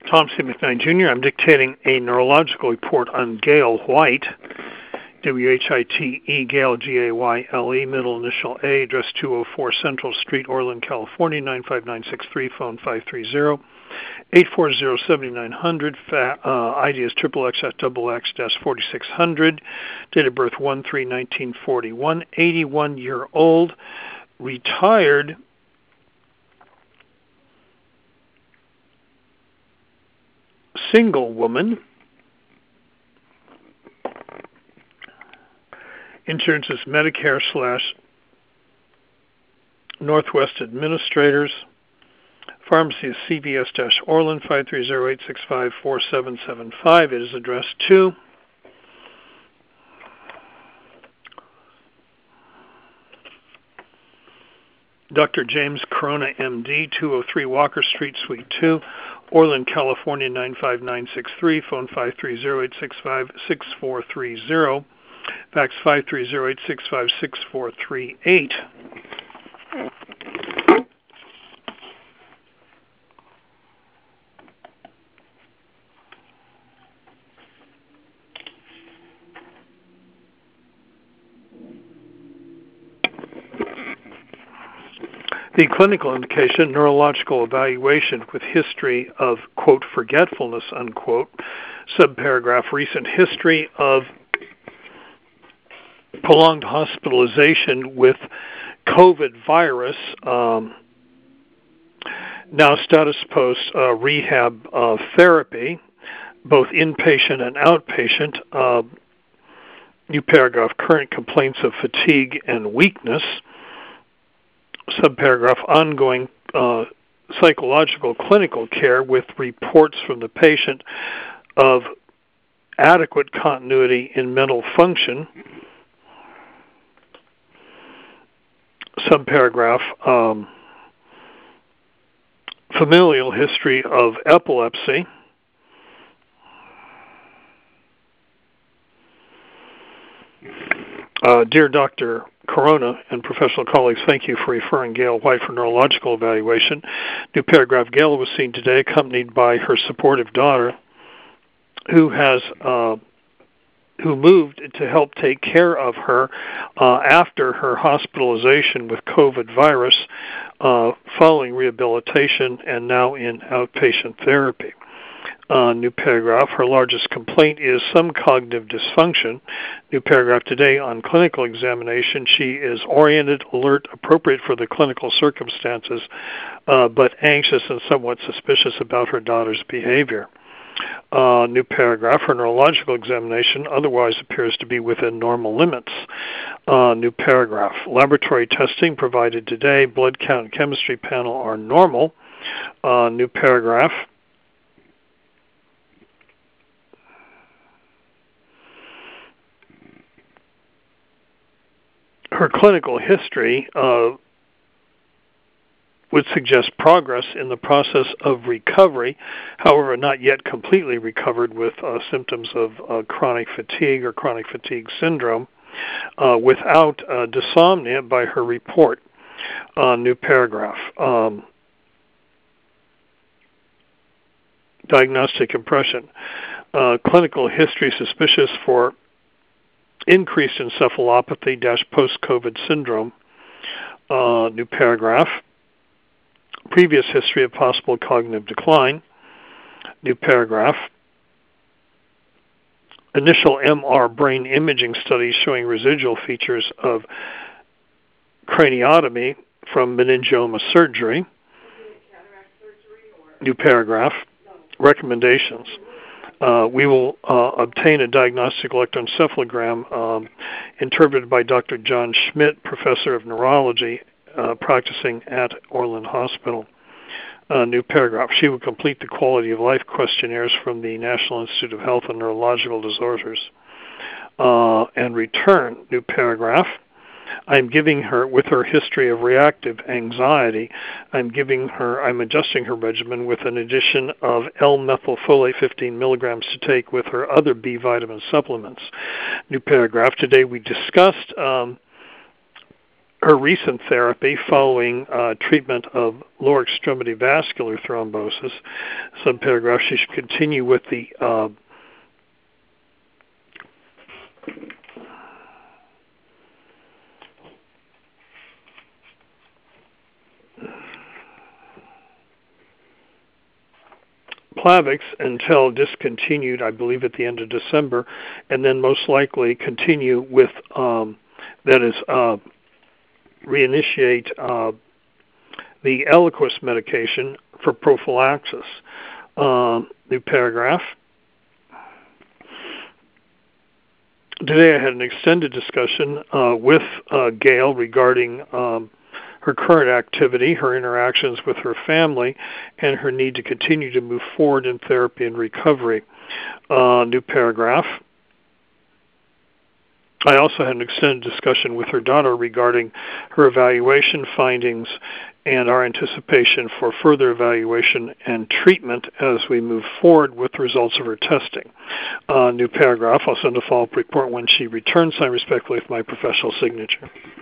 Tom C. McKnight Jr. I'm dictating a neurological report on Gail White, W-H-I-T-E, Gail, G-A-Y-L-E, middle initial A, address 204 Central Street, Orland, California, 95963, phone 530-840-7900, ID is XXXXX-4600, date of birth 1/3/1941, 81-year-old, retired, single woman. Insurance is Medicare / Northwest Administrators. Pharmacy is CVS-Orland, 530-865-4775. It is addressed to Dr. James Corona, MD, 203 Walker Street, Suite 2, Orland, California, 95963, phone 530-865-6430, fax 530-865-6438. The clinical indication, neurological evaluation with history of, quote, forgetfulness, unquote, subparagraph, recent history of prolonged hospitalization with COVID virus, now status post rehab therapy, both inpatient and outpatient, new paragraph, current complaints of fatigue and weakness, subparagraph, ongoing psychological clinical care with reports from the patient of adequate continuity in mental function, subparagraph, familial history of epilepsy, dear Dr. Corona and professional colleagues, thank you for referring Gail White for neurological evaluation. New paragraph, Gail was seen today accompanied by her supportive daughter who moved to help take care of her after her hospitalization with COVID virus following rehabilitation and now in outpatient therapy. New paragraph, her largest complaint is some cognitive dysfunction. New paragraph, today on clinical examination, she is oriented, alert, appropriate for the clinical circumstances, but anxious and somewhat suspicious about her daughter's behavior. New paragraph, her neurological examination otherwise appears to be within normal limits. New paragraph, laboratory testing provided today, blood count and chemistry panel are normal. New paragraph, her clinical history would suggest progress in the process of recovery, however, not yet completely recovered with symptoms of chronic fatigue or chronic fatigue syndrome, without dysomnia by her report. New paragraph. Diagnostic impression. Clinical history suspicious for increased encephalopathy - post-COVID syndrome. New paragraph. Previous history of possible cognitive decline. New paragraph. Initial MR brain imaging studies showing residual features of craniotomy from meningioma surgery. New paragraph. Recommendations. We will obtain a diagnostic electroencephalogram interpreted by Dr. John Schmidt, professor of neurology, practicing at Orland Hospital. New paragraph. She will complete the quality of life questionnaires from the National Institute of Health and Neurological Disorders and return. New paragraph. I'm giving her, with her history of reactive anxiety, I'm adjusting her regimen with an addition of L-methylfolate 15 milligrams to take with her other B vitamin supplements. New paragraph. Today we discussed her recent therapy following treatment of lower extremity vascular thrombosis. Subparagraph, she should continue with the Plavix until discontinued, I believe, at the end of December, and then most likely continue with, reinitiate the Eliquis medication for prophylaxis. New paragraph. Today I had an extended discussion with Gail regarding her current activity, her interactions with her family, and her need to continue to move forward in therapy and recovery. New paragraph. I also had an extended discussion with her daughter regarding her evaluation findings and our anticipation for further evaluation and treatment as we move forward with the results of her testing. New paragraph. I'll send a follow-up report when she returns. Signed respectfully with my professional signature.